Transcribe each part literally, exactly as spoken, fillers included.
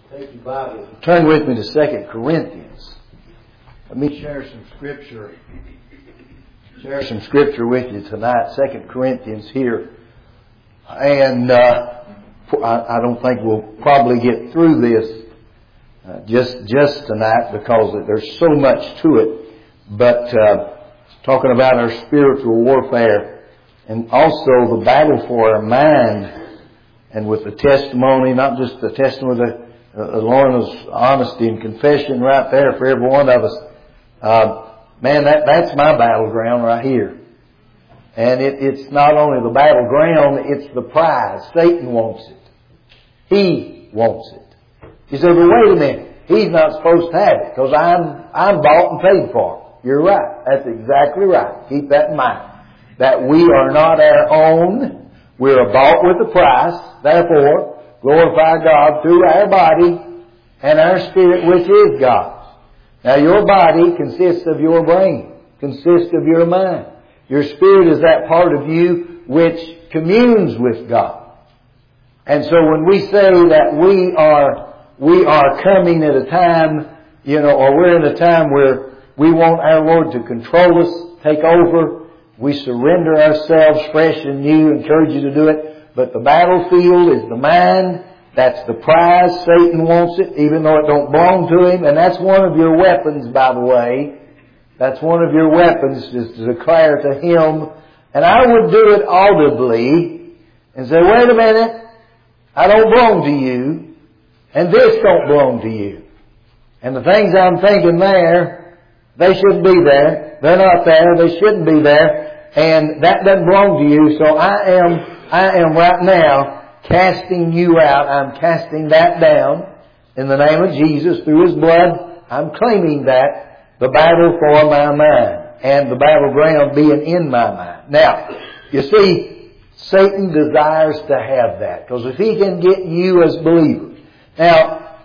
Take your Bible. Turn with me to Second Corinthians. Let me share some scripture. Share some scripture with you tonight. Second Corinthians here. And uh, I, I don't think we'll probably get through this uh, just just tonight because there's so much to it. But uh, talking about our spiritual warfare and also the battle for our mind, and with the testimony, not just the testimony, the Uh, Lorna's honesty and confession right there for every one of us. Uh, man, that, that's my battleground right here. And it, it's not only the battleground, it's the prize. Satan wants it. He wants it. You say, but wait a minute. He's not supposed to have it because I'm, I'm bought and paid for. You're right. That's exactly right. Keep that in mind. That we are not our own. We're bought with a price. Therefore, glorify God through our body and our spirit, which is God's. Now, your body consists of your brain, consists of your mind. Your spirit is that part of you which communes with God. And so when we say that we are, we are coming at a time, you know, or we're in a time where we want our Lord to control us, take over, we surrender ourselves fresh and new, encourage you to do it. But the battlefield is the mind. That's the prize. Satan wants it, even though it don't belong to him. And that's one of your weapons, by the way. That's one of your weapons, is to declare to him. And I would do it audibly and say, wait a minute, I don't belong to you. And this don't belong to you. And the things I'm thinking there, they shouldn't be there. They're not there. They shouldn't be there. And that doesn't belong to you. So I am... I am right now casting you out. I'm casting that down in the name of Jesus through His blood. I'm claiming that, the battle for my mind and the battleground being in my mind. Now, you see, Satan desires to have that because if he can get you as believers. Now,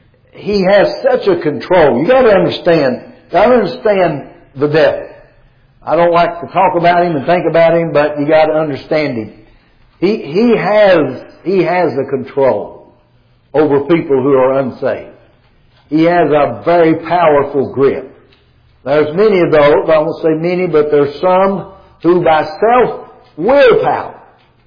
he has such a control. You got to understand, got to understand the devil. I don't like to talk about him and think about him, but you got to understand him. He, he has, he has a control over people who are unsaved. He has a very powerful grip. There's many of those, I won't say many, but there's some who by self-willpower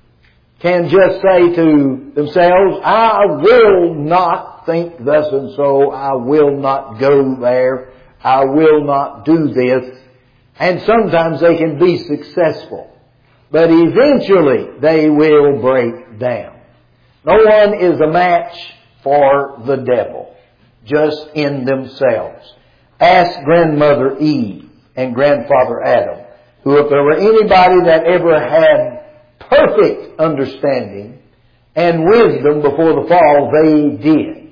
can just say to themselves, I will not think thus and so, I will not go there, I will not do this. And sometimes they can be successful. But eventually they will break down. No one is a match for the devil, just in themselves. Ask grandmother Eve and grandfather Adam, who if there were anybody that ever had perfect understanding and wisdom before the fall, they did.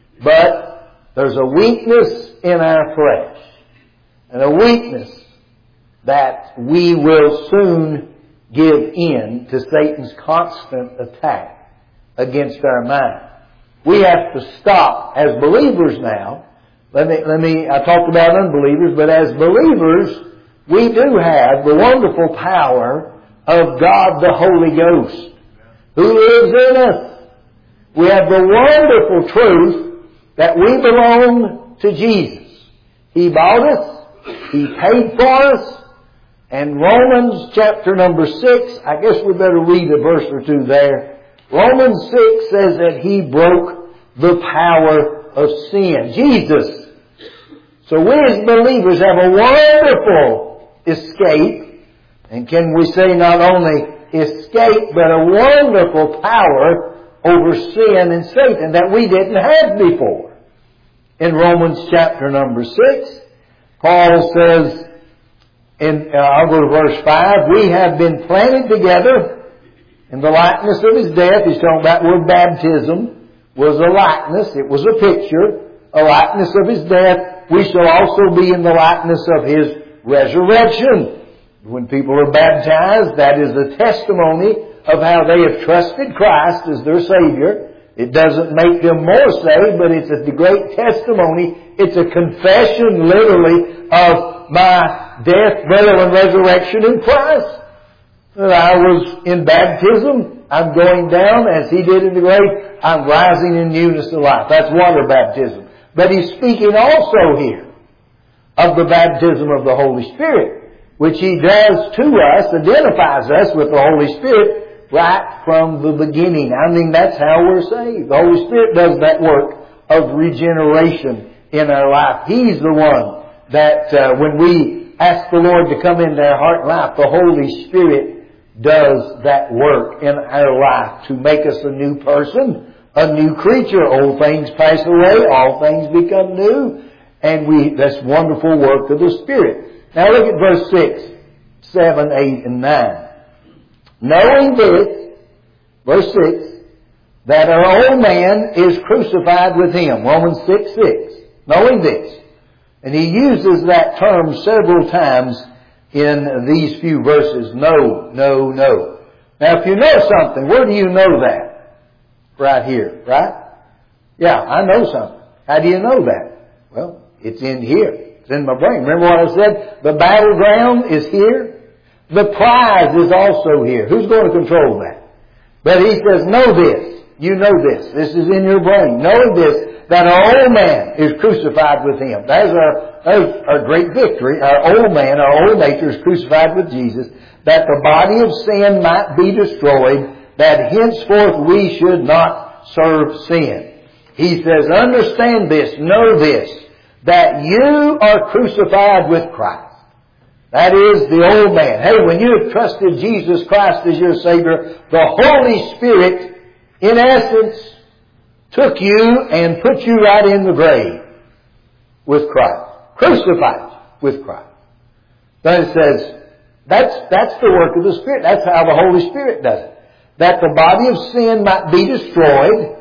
But there's a weakness in our flesh, and a weakness that we will soon give in to Satan's constant attack against our mind. We have to stop as believers now. Let me, let me, I talked about unbelievers, but as believers, we do have the wonderful power of God the Holy Ghost who lives in us. We have the wonderful truth that we belong to Jesus. He bought us. He paid for us. And Romans chapter number six, I guess we better read a verse or two there. Romans six says that He broke the power of sin. Jesus. So we as believers have a wonderful escape. And can we say not only escape, but a wonderful power over sin and Satan that we didn't have before. In Romans chapter number six, Paul says, in, uh, I'll go to verse five, we have been planted together in the likeness of His death. He's talking about where baptism was a likeness. It was a picture, a likeness of His death. We shall also be in the likeness of His resurrection. When people are baptized, that is a testimony of how they have trusted Christ as their Savior. It doesn't make them more saved, but it's a great testimony. It's a confession, literally, of my death, burial, and resurrection in Christ. That I was in baptism, I'm going down as He did in the grave, I'm rising in newness of life. That's water baptism. But He's speaking also here of the baptism of the Holy Spirit, which He does to us, identifies us with the Holy Spirit right from the beginning. I mean, that's how we're saved. The Holy Spirit does that work of regeneration in our life. He's the one that uh, when we ask the Lord to come into our heart and life, the Holy Spirit does that work in our life to make us a new person, a new creature. Old things pass away, all things become new. And we, that's wonderful work of the Spirit. Now look at verse six, seven, eight, and nine. Knowing this, verse six, that our old man is crucified with Him. Romans six, six. Knowing this. And he uses that term several times in these few verses. No, no, no. Now if you know something, where do you know that? Right here, right? Yeah, I know something. How do you know that? Well, it's in here. It's in my brain. Remember what I said? The battleground is here. The prize is also here. Who's going to control that? But he says, know this. You know this. This is in your brain. Know this, that our old man is crucified with Him. That's our, that's our great victory. Our old man, our old nature is crucified with Jesus, that the body of sin might be destroyed, that henceforth we should not serve sin. He says, understand this, know this, that you are crucified with Christ. That is the old man. Hey, when you have trusted Jesus Christ as your Savior, the Holy Spirit, in essence, took you and put you right in the grave with Christ. Crucified with Christ. Then it says, that's, that's the work of the Spirit. That's how the Holy Spirit does it. That the body of sin might be destroyed,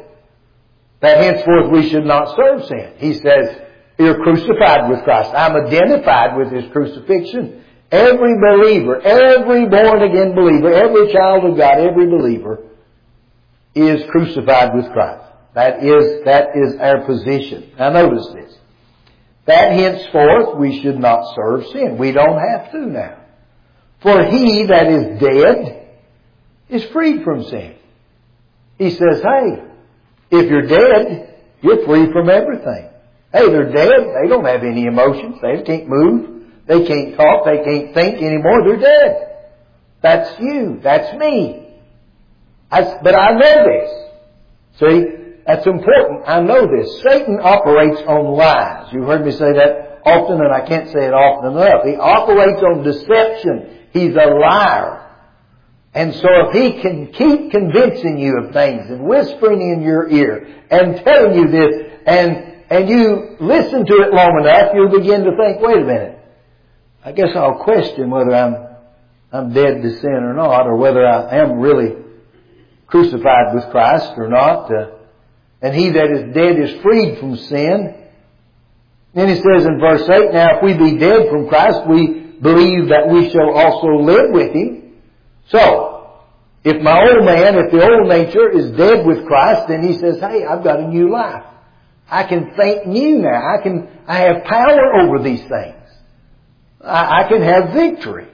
that henceforth we should not serve sin. He says, you're crucified with Christ. I'm identified with His crucifixion. Every believer, every born-again believer, every child of God, every believer is crucified with Christ. That is, that is our position. Now notice this. That henceforth we should not serve sin. We don't have to now. For he that is dead is freed from sin. He says, hey, if you're dead, you're free from everything. Hey, they're dead. They don't have any emotions. They can't move. They can't talk. They can't think anymore. They're dead. That's you. That's me. I, but I know this. See? That's important. I know this. Satan operates on lies. You've heard me say that often, and I can't say it often enough. He operates on deception. He's a liar. And so if he can keep convincing you of things and whispering in your ear and telling you this, and and you listen to it long enough, you'll begin to think, wait a minute, I guess I'll question whether I'm I'm dead to sin or not, or whether I am really crucified with Christ or not. Uh, and he that is dead is freed from sin. Then he says in verse eight, now if we be dead from Christ, we believe that we shall also live with Him. So, if my old man, if the old nature is dead with Christ, then he says, hey, I've got a new life. I can think new now. I can, I have power over these things. I, I can have victory.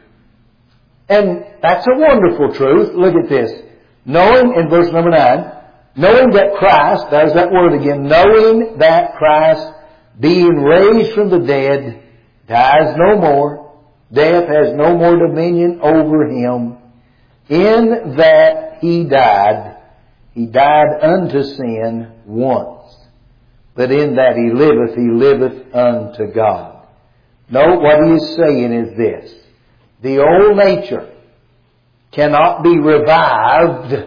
And that's a wonderful truth. Look at this. Knowing, in verse number nine, knowing that Christ, there's that word again, knowing that Christ, being raised from the dead, dies no more. Death has no more dominion over Him. In that He died, He died unto sin once. But in that He liveth, He liveth unto God. Note what He is saying is this. The old nature cannot be revived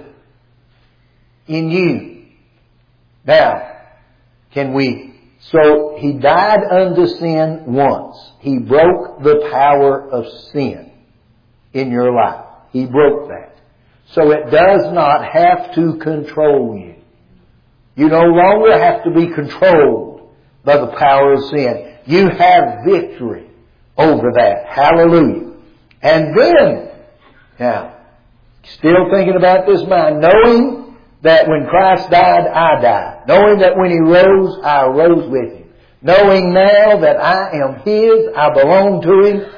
in you. Now, can we? So He died unto sin once. He broke the power of sin in your life. He broke that. So it does not have to control you. You no longer have to be controlled by the power of sin. You have victory over that. Hallelujah. And then, now, still thinking about this mind, knowing that when Christ died, I died. Knowing that when He rose, I rose with Him. Knowing now that I am His, I belong to Him,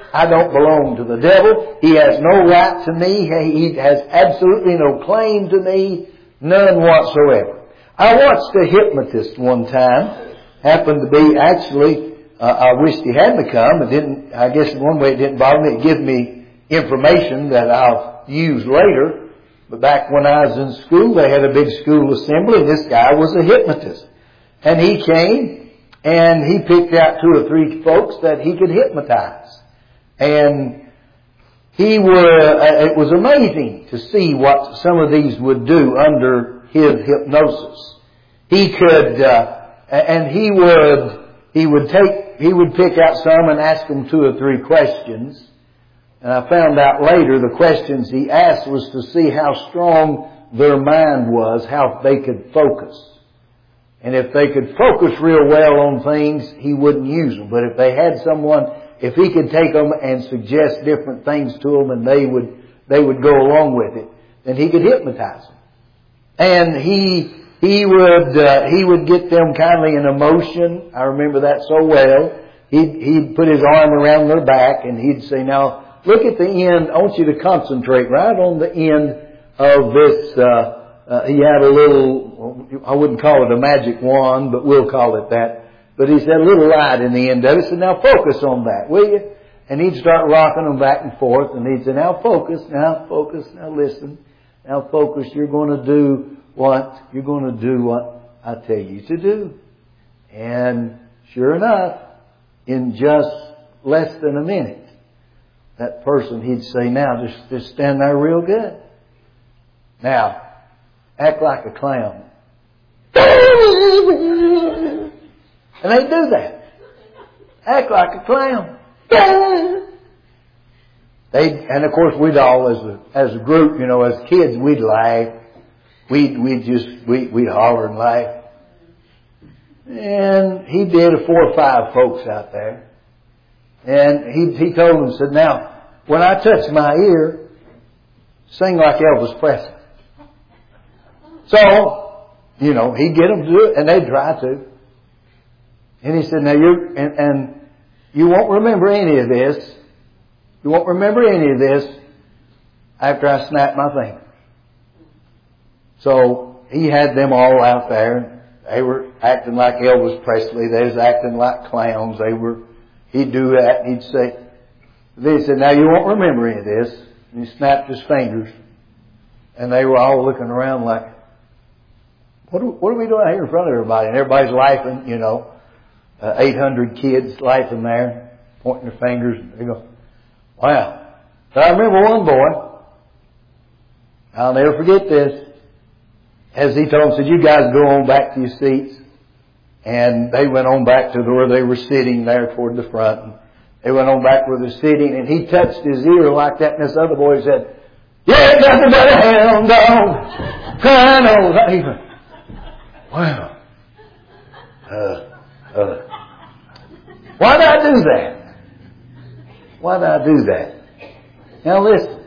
I don't belong to the devil. He has no right to me. He has absolutely no claim to me. None whatsoever. I watched a hypnotist one time. Happened to be actually, uh, I wished he hadn't come. It didn't, I guess in one way it didn't bother me. It gave me information that I'll use later. But back when I was in school, they had a big school assembly, and this guy was a hypnotist. And he came, and he picked out two or three folks that he could hypnotize. And he were, uh, it was amazing to see what some of these would do under his hypnosis. He could, uh, and he would, he would take, he would pick out some and ask them two or three questions. And I found out later the questions he asked was to see how strong their mind was, how they could focus. And if they could focus real well on things, he wouldn't use them. But if they had someone, if he could take them and suggest different things to them and they would, they would go along with it, then he could hypnotize them. And he, he would, uh, he would get them kindly in emotion. I remember that so well. He'd, he'd put his arm around their back and he'd say, now, look at the end. I want you to concentrate right on the end of this. Uh, uh, he had a little, I wouldn't call it a magic wand, but we'll call it that. But he said a little light in the end of it. He said, now focus on that, will you? And he'd start rocking them back and forth. And he'd say, now focus, now focus, now listen. Now focus. You're going to do what? You're going to do what I tell you to do. And sure enough, in just less than a minute, that person, he'd say, now, just, just stand there real good. Now, act like a clown. And they'd do that. Act like a clown. They'd, and of course, we'd all, as a, as a group, you know, as kids, we'd laugh. We'd, we'd just, we'd, we'd holler and laugh. And he did a four or five folks out there. And he, he told them, said, now, when I touch my ear, sing like Elvis Presley. So, you know, he'd get them to do it, and they'd try to. And he said, now you're, and, and you won't remember any of this. You won't remember any of this after I snap my finger. So, he had them all out there. They were acting like Elvis Presley. They was acting like clowns. They were, he'd do that, and he'd say, they said, now you won't remember any of this. And he snapped his fingers. And they were all looking around like, what are, what are we doing out here in front of everybody? And everybody's laughing, you know. Uh, eight hundred kids laughing there, pointing their fingers. And they go, wow. But I remember one boy, I'll never forget this. As he told them, said, you guys go on back to your seats. And they went on back to where they were sitting there toward the front. And they went on back where they're sitting, and he touched his ear like that. And this other boy said, you ain't nothing but a hound dog crying over even. Wow. Uh, uh. Why did I do that? Why did I do that? Now listen.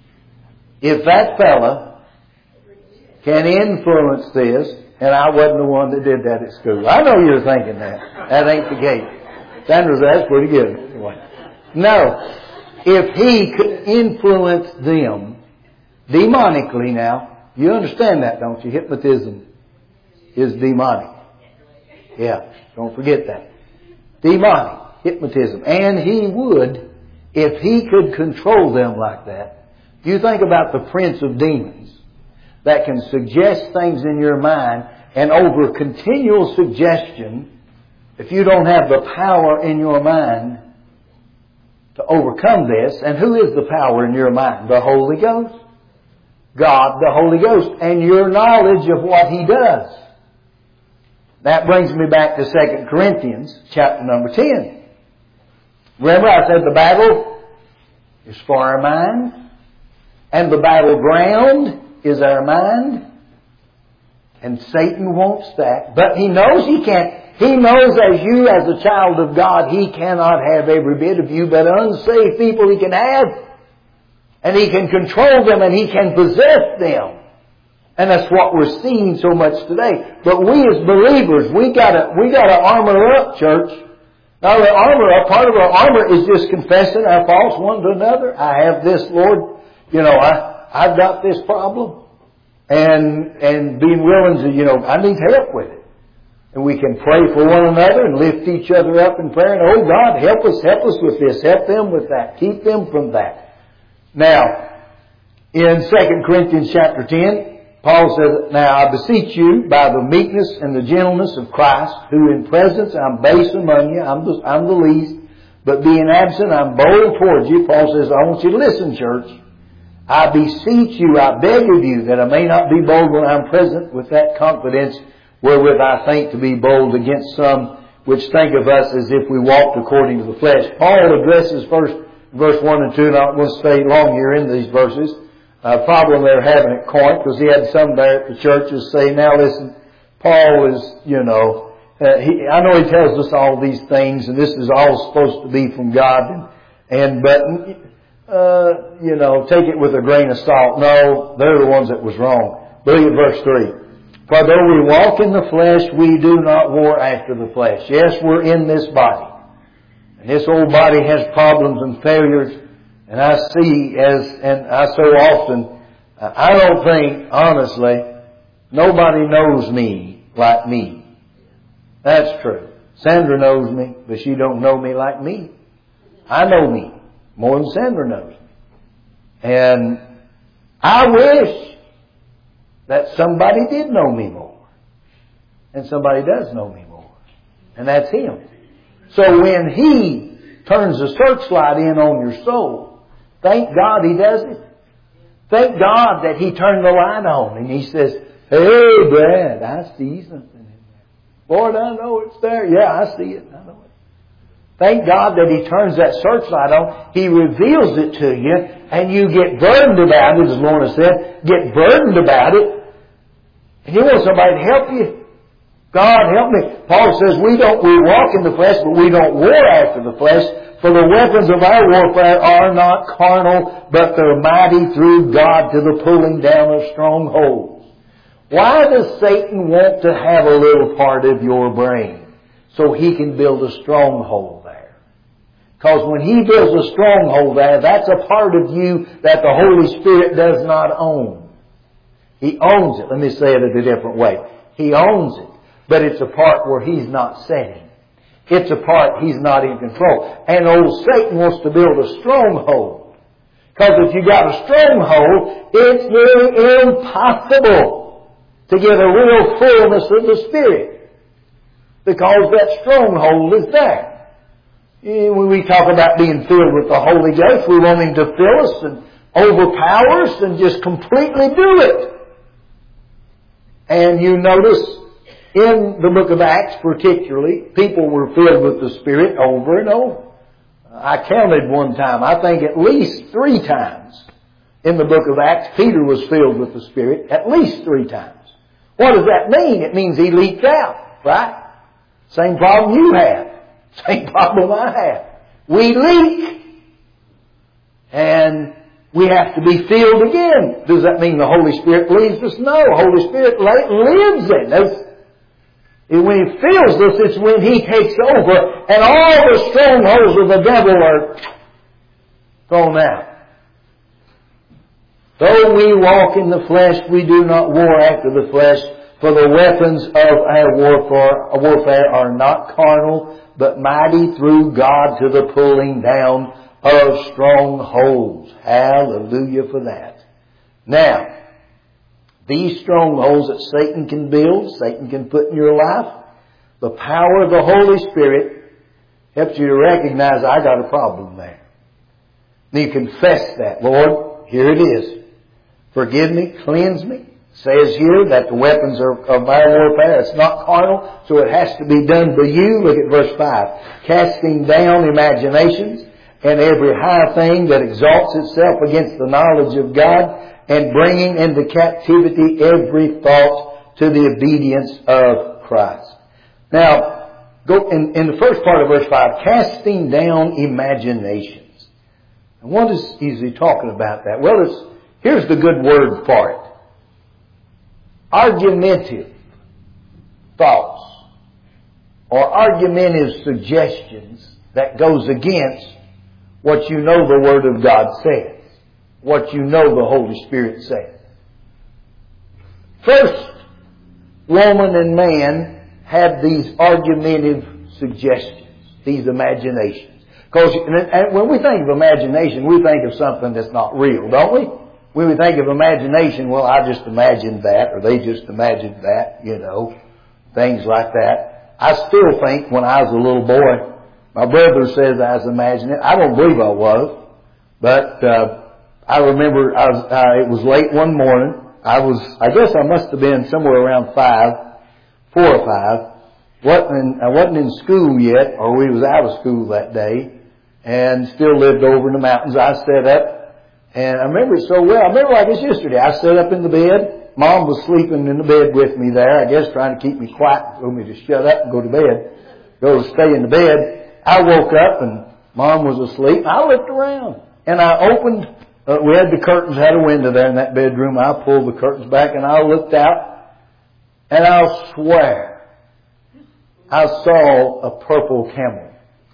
If that fella can influence this, and I wasn't the one that did that at school. I know you're thinking that. That ain't the case. Sandra, that's pretty good. Anyway. No. If he could influence them demonically now, you understand that, don't you? Hypnotism is demonic. Yeah. Don't forget that. Demonic. Hypnotism. And he would, if he could control them like that. You think about the prince of demons that can suggest things in your mind, and over continual suggestion, if you don't have the power in your mind to overcome this, and who is the power in your mind? The Holy Ghost. God, the Holy Ghost, and your knowledge of what He does. That brings me back to Second Corinthians chapter number ten. Remember I said the battle is for our mind, and the battleground is our mind. And Satan wants that. But he knows he can't. He knows as you, as a child of God, he cannot have every bit of you, but unsaved people he can have. And he can control them and he can possess them. And that's what we're seeing so much today. But we as believers, we gotta, we gotta armor up, church. Now the armor, a part of our armor is just confessing our faults one to another. I have this, Lord, you know, I, I've got this problem. And, and being willing to, you know, I need help with it. And we can pray for one another and lift each other up in prayer. And, oh God, help us, help us with this. Help them with that. Keep them from that. Now, in Second Corinthians chapter ten, Paul says, now I beseech you by the meekness and the gentleness of Christ, who in presence I'm base among you, I'm the, I'm the least, but being absent I'm bold towards you. Paul says, I want you to listen, church. I beseech you, I beg of you, that I may not be bold when I'm present with that confidence wherewith I think to be bold against some which think of us as if we walked according to the flesh. Paul addresses first verse one and two, and I'm not going to stay long here in these verses. A problem they're having at Corinth, because he had some there at the churches say, now listen, Paul is, you know, uh, he, I know he tells us all these things, and this is all supposed to be from God, and, and but, uh, you know, take it with a grain of salt. No, they're the ones that was wrong. Look at verse three. For though we walk in the flesh, we do not war after the flesh. Yes, we're in this body. And this old body has problems and failures. And I see as, and I so often, uh, I don't think, honestly, nobody knows me like me. That's true. Sandra knows me, but she don't know me like me. I know me more than Sandra knows me. And I wish that somebody did know me more. And somebody does know me more. And that's Him. So when He turns the searchlight in on your soul, thank God He does it. Thank God that He turned the light on and He says, hey, Brad, I see something in there. Lord, I know it's there. Yeah, I see it. I know it. Thank God that He turns that searchlight on. He reveals it to you and you get burdened about it, as Lorna said. Get burdened about it. And you want somebody to help you. God help me. Paul says we don't, we walk in the flesh, but we don't war after the flesh. For the weapons of our warfare are not carnal, but they're mighty through God to the pulling down of strongholds. Why does Satan want to have a little part of your brain? So he can build a stronghold there. Because when he builds a stronghold there, that's a part of you that the Holy Spirit does not own. He owns it. Let me say it in a different way. He owns it, but it's a part where he's not setting. It's a part he's not in control. And old Satan wants to build a stronghold. Because if you got a stronghold, it's nearly impossible to get a real fullness of the Spirit. Because that stronghold is there. When we talk about being filled with the Holy Ghost, we want Him to fill us and overpower us and just completely do it. And you notice in the book of Acts particularly, people were filled with the Spirit over and over. I counted one time, I think at least three times in the book of Acts, Peter was filled with the Spirit at least three times. What does that mean? It means he leaked out, right? Same problem you have. Same problem I have. We leak. And we have to be filled again. Does that mean the Holy Spirit leaves us? No. The Holy Spirit lives in us. And when He fills us, it's when He takes over and all the strongholds of the devil are thrown out. Though we walk in the flesh, we do not war after the flesh, for the weapons of our warfare, warfare are not carnal, but mighty through God to the pulling down of strongholds. Hallelujah for that. Now, these strongholds that Satan can build, Satan can put in your life, the power of the Holy Spirit helps you to recognize, I got a problem there. And you confess that. Lord, here it is. Forgive me, cleanse me. It says here that the weapons are of our warfare. It's not carnal, so it has to be done by you. Look at verse five. Casting down imaginations and every high thing that exalts itself against the knowledge of God, and bringing into captivity every thought to the obedience of Christ. Now, go in, in the first part of verse five, casting down imaginations. And what is, is he talking about that? Well, it's, here's the good word for it. Argumentative thoughts or argumentative suggestions that goes against what you know the Word of God says, what you know the Holy Spirit says. First, woman and man have these argumentative suggestions, these imaginations. Because when we think of imagination, we think of something that's not real, don't we? When we think of imagination, well, I just imagined that, or they just imagined that, you know, things like that. I still think when I was a little boy, my brother says I was imagining it. I don't believe I was, but uh, I remember I was, uh, it was late one morning. I was, I guess I must have been somewhere around five, four or five. wasn't in, I wasn't in school yet, or we was out of school that day, and still lived over in the mountains. I sat up. And I remember it so well. I remember like it's yesterday. I sat up in the bed. Mom was sleeping in the bed with me there, I guess trying to keep me quiet, told me to shut up and go to bed, go to stay in the bed. I woke up and Mom was asleep. I looked around and I opened, uh, we had the curtains, had a window there in that bedroom. I pulled the curtains back and I looked out, and I'll swear I saw a purple camel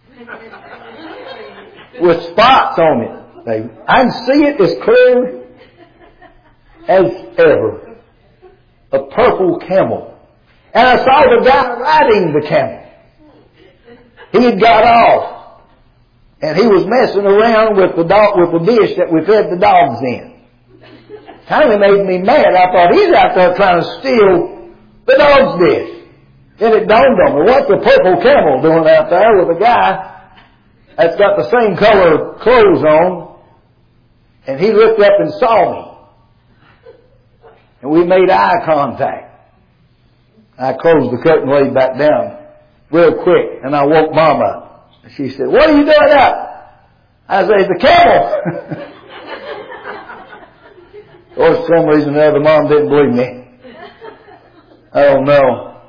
with spots on it. I can see it as clear as ever. A purple camel. And I saw the guy riding the camel. He had got off. And he was messing around with the dog, with the dish that we fed the dogs in. Kind of made me mad. I thought he's out there trying to steal the dog's dish. Then it dawned on me, what's the purple camel doing out there with a guy that's got the same color clothes on? And he looked up and saw me. And we made eye contact. I closed the curtain and laid back down real quick. And I woke Mom up. She said, what are you doing up? I said, the camel. Of course, for some reason or other, Mom didn't believe me. I don't know.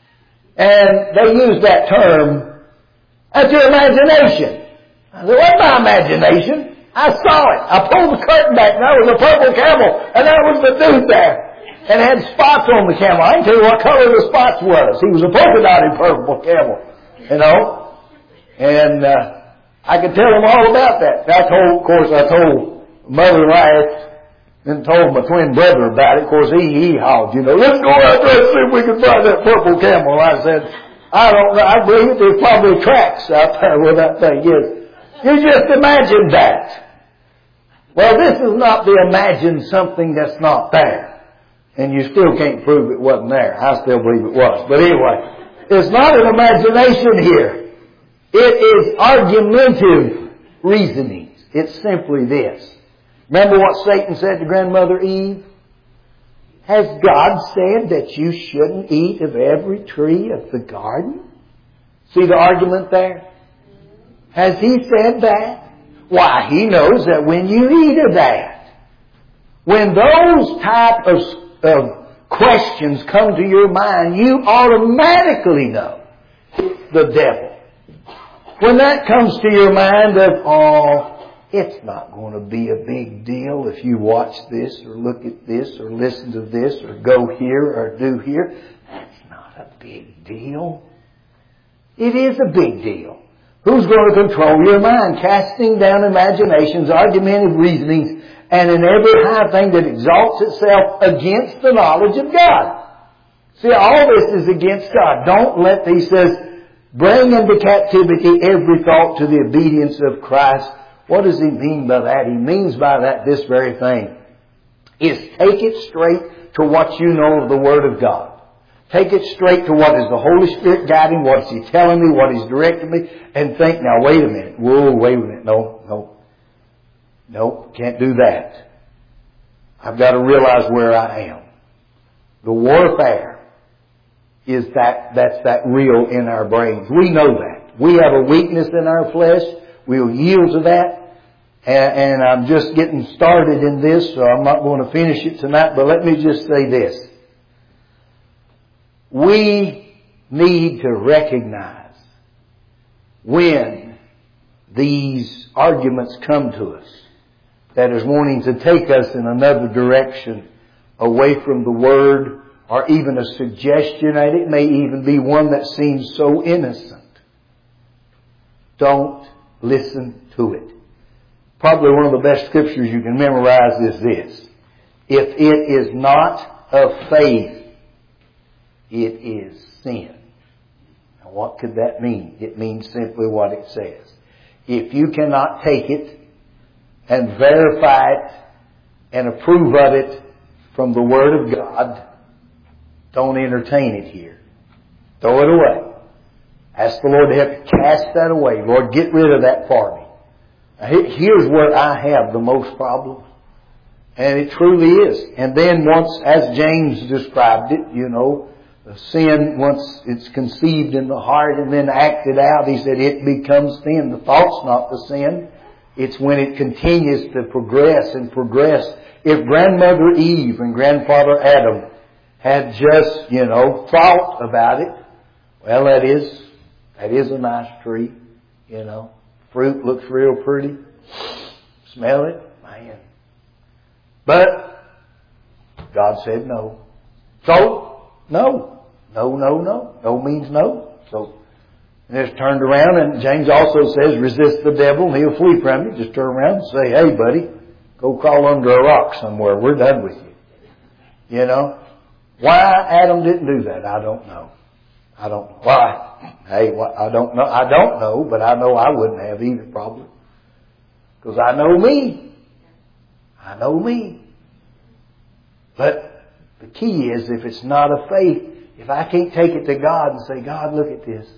And they used that term, that's your imagination. I said, what's my imagination? I saw it. I pulled the curtain back, and there was a purple camel, and there was the dude there. And it had spots on the camel. I can tell you what color the spots was. He was a polka dotted purple camel, you know. And uh, I could tell him all about that. I told, of course, I told Mother Riot, and told my twin brother about it. Of course, he he howled, you know, let's go out there and see if we can find that purple camel. I said, I don't know. I believe there's probably tracks out there where that thing is. You just imagine that. Well, this is not the imagine something that's not there. And you still can't prove it wasn't there. I still believe it was. But anyway, it's not an imagination here. It is argumentative reasonings. It's simply this. Remember what Satan said to Grandmother Eve? Has God said that you shouldn't eat of every tree of the garden? See the argument there? Has He said that? Why, He knows that when you eat of that, when those type of, of questions come to your mind, you automatically know it's the devil. When that comes to your mind of, oh, it's not going to be a big deal if you watch this or look at this or listen to this or go here or do here. That's not a big deal. It is a big deal. Who's going to control your mind? Casting down imaginations, argumentative reasonings, and in every high thing that exalts itself against the knowledge of God. See, all this is against God. Don't let, He says, bring into captivity every thought to the obedience of Christ. What does He mean by that? He means by that this very thing. Is take it straight to what you know of the Word of God. Take it straight to what is the Holy Spirit guiding, what is He telling me, what He's directing me, and think, now wait a minute, whoa, wait a minute, no, no, no, can't do that. I've got to realize where I am. The warfare is that, that's that real in our brains. We know that. We have a weakness in our flesh. We'll yield to that. And, and I'm just getting started in this, so I'm not going to finish it tonight, but let me just say this. We need to recognize when these arguments come to us that is wanting to take us in another direction away from the Word or even a suggestion, and it may even be one that seems so innocent. Don't listen to it. Probably one of the best scriptures you can memorize is this. If it is not of faith, it is sin. Now what could that mean? It means simply what it says. If you cannot take it and verify it and approve of it from the Word of God, don't entertain it here. Throw it away. Ask the Lord to help you cast that away. Lord, get rid of that for me. Now, here's where I have the most problems. And it truly is. And then once, as James described it, you know, sin, once it's conceived in the heart and then acted out, he said it becomes sin. The thought's not the sin. It's when it continues to progress and progress. If grandmother Eve and grandfather Adam had just, you know, thought about it, well, that is, that is a nice tree, you know. Fruit looks real pretty. Smell it, man. But God said no. So, no. No, no, no. No means no. So, and it's turned around, and James also says, resist the devil and he'll flee from you. Just turn around and say, hey buddy, go crawl under a rock somewhere. We're done with you. You know? Why Adam didn't do that, I don't know. I don't know. Why? Hey, I don't know. I don't know, but I know I wouldn't have either, probably. Because I know me. I know me. But the key is, if it's not of faith, if I can't take it to God and say, God, look at this.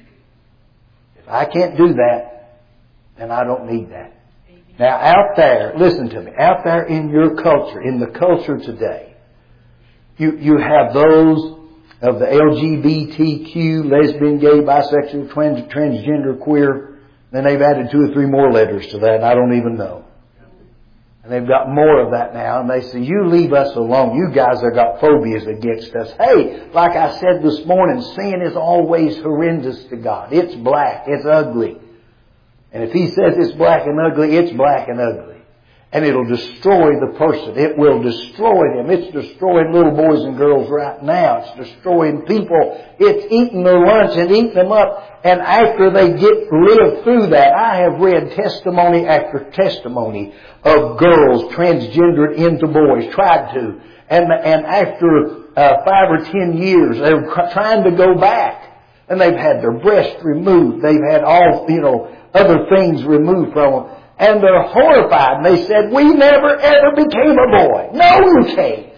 If I can't do that, then I don't need that. Now, out there, listen to me, out there in your culture, in the culture today, you, you have those of the L G B T Q, lesbian, gay, bisexual, trans, transgender, queer. Then they've added two or three more letters to that, and I don't even know. And they've got more of that now, and they say, you leave us alone. You guys have got phobias against us. Hey, like I said this morning, sin is always horrendous to God. It's black. It's ugly. And if He says it's black and ugly, it's black and ugly. And it'll destroy the person. It will destroy them. It's destroying little boys and girls right now. It's destroying people. It's eating their lunch and eating them up. And after they get live through that, I have read testimony after testimony of girls transgendered into boys, tried to. And, and after uh, five or ten years, they were trying to go back. And they've had their breast removed. They've had all, you know, other things removed from them. And they're horrified. And they said, we never ever became a boy. No, you can't.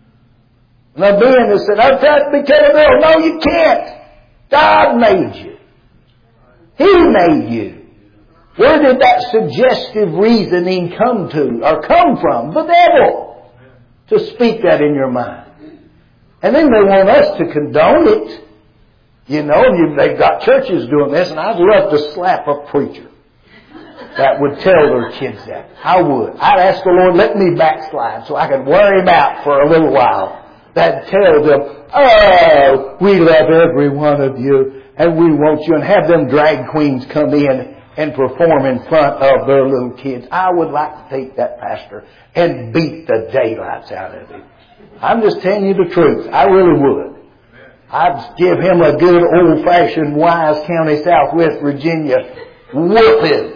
And the man has said, I've tried to become a girl. No, you can't. God made you. He made you. Where did that suggestive reasoning come to, or come from? The devil. To speak that in your mind. And then they want us to condone it. You know, they've got churches doing this, and I'd love to slap a preacher that would tell their kids that. I would. I'd ask the Lord, let me backslide so I could wear him out for a little while. That'd tell them, oh, we love every one of you and we want you, and have them drag queens come in and perform in front of their little kids. I would like to take that pastor and beat the daylights out of him. I'm just telling you the truth. I really would. I'd give him a good old-fashioned Wise County, Southwest Virginia whooping.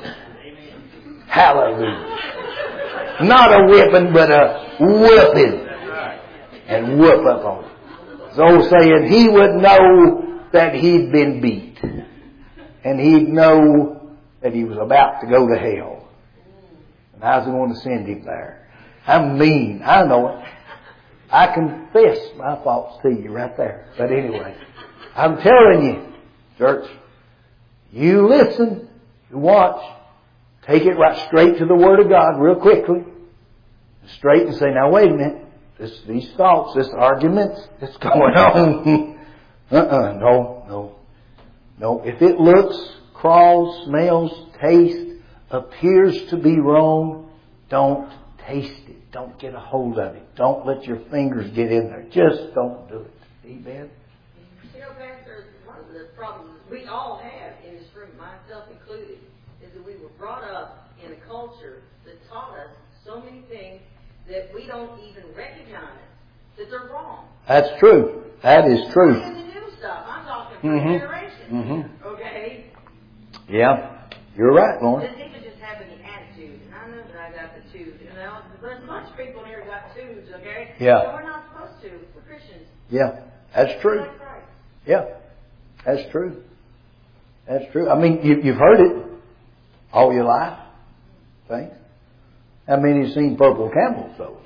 Hallelujah. Not a whipping, but a whooping. And whoop up on it. So saying, he would know that he'd been beat. And he'd know that he was about to go to hell. And I was going to send him there. I'm mean. I know it. I confess my faults to you right there. But anyway, I'm telling you, church, you listen, you watch, take it right straight to the Word of God real quickly. Straight and say, now wait a minute. This, these thoughts, this argument that's going on. uh-uh, no, no. No, if it looks, crawls, smells, tastes, appears to be wrong, don't taste it. Don't get a hold of it. Don't let your fingers get in there. Just don't do it. Amen? You know, Pastor, one of the problems we all have in this room, myself included, is that we were brought up in a culture that taught us so many things that we don't even recognize that they're wrong. That's true. That is true. Not in the new stuff. I'm talking for Mm-hmm. generation. Mm-hmm. Okay? Yeah. You're right, Lauren. Just even just having the attitude. And I know that I got the twos. You know, there's a bunch of people here got twos, okay? Yeah. So we're not supposed to. We're Christians. Yeah. That's true. Like Christ. Yeah. That's true. That's true. I mean, you, you've heard it all your life. Thanks. How many have seen purple camels, though?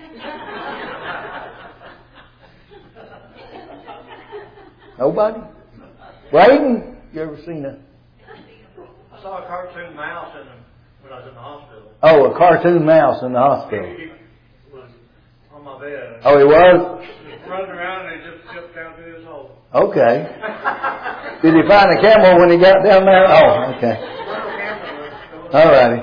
Nobody? Braden, you ever seen a... I saw a cartoon mouse in the, when I was in the hospital. Oh, a cartoon mouse in the hospital. He was on my bed. Oh, he was? Running around and he just jumped down through his hole. Okay. Did he find a camel when he got down there? Oh, okay. All righty.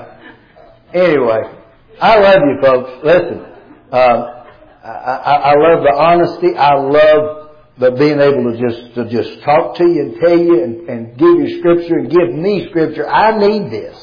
Anyway, I love you folks. Listen, uh, I, I, I love the honesty. I love the being able to just to just talk to you and tell you and, and give you scripture and give me scripture. I need this.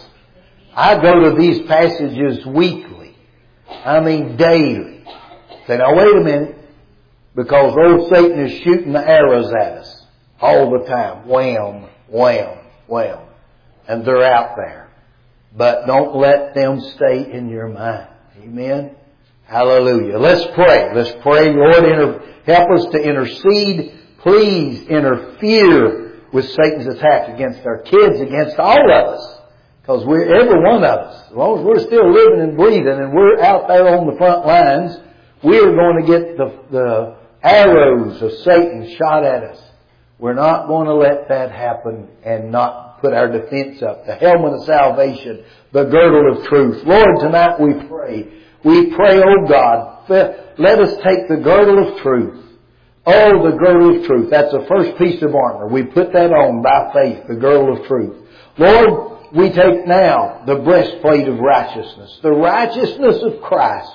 I go to these passages weekly. I mean daily. Say, now wait a minute. Because old Satan is shooting the arrows at us all the time. Wham, wham, wham. And they're out there. But don't let them stay in your mind. Amen? Hallelujah. Let's pray. Let's pray. Lord, inter- help us to intercede. Please interfere with Satan's attack against our kids, against all of us. Because we're, every one of us, as long as we're still living and breathing and we're out there on the front lines, we're going to get the, the arrows of Satan shot at us. We're not going to let that happen and not put our defense up. The helmet of salvation, the girdle of truth. Lord, tonight we pray. We pray, oh God, let us take the girdle of truth. Oh, the girdle of truth. That's the first piece of armor. We put that on by faith, the girdle of truth. Lord, we take now the breastplate of righteousness, the righteousness of Christ.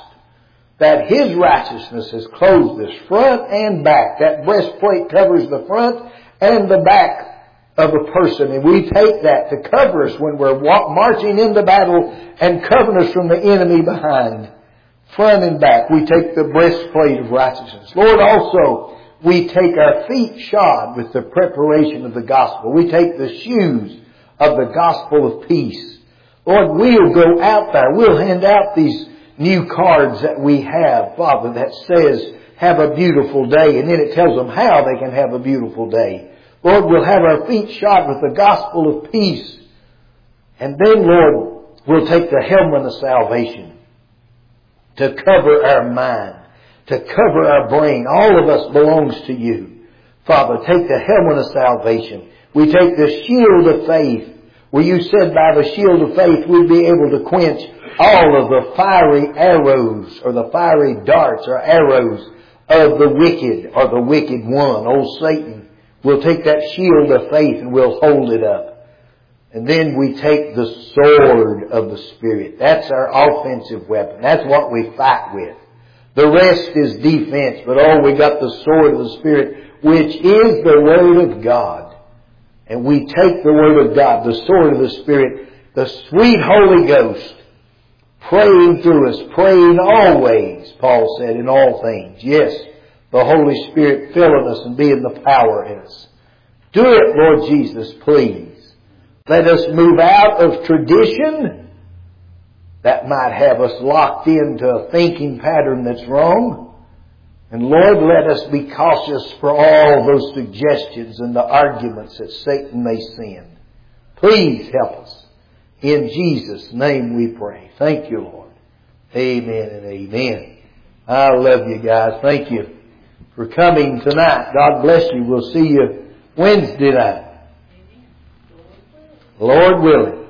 That His righteousness has clothed us front and back. That breastplate covers the front and the back of a person. And we take that to cover us when we're walk, marching into battle and covering us from the enemy behind. Front and back. We take the breastplate of righteousness. Lord, also, we take our feet shod with the preparation of the gospel. We take the shoes of the gospel of peace. Lord, we'll go out there. We'll hand out these new cards that we have, Father, that says, have a beautiful day. And then it tells them how they can have a beautiful day. Lord, we'll have our feet shod with the gospel of peace. And then, Lord, we'll take the helmet of salvation to cover our mind, to cover our brain. All of us belongs to you. Father, take the helmet of salvation. We take the shield of faith, where you said by the shield of faith we'd be able to quench all of the fiery arrows or the fiery darts or arrows of the wicked or the wicked one, old Satan. We'll take that shield of faith and we'll hold it up. And then we take the sword of the Spirit. That's our offensive weapon. That's what we fight with. The rest is defense. But oh, we got the sword of the Spirit, which is the Word of God. And we take the Word of God, the sword of the Spirit, the sweet Holy Ghost, praying through us, praying always, Paul said, in all things. Yes, the Holy Spirit filling us and being the power in us. Do it, Lord Jesus, please. Let us move out of tradition that might have us locked into a thinking pattern that's wrong. And Lord, let us be cautious for all those suggestions and the arguments that Satan may send. Please help us. In Jesus' name we pray. Thank you, Lord. Amen and amen. I love you guys. Thank you for coming tonight. God bless you. We'll see you Wednesday night. Lord willing.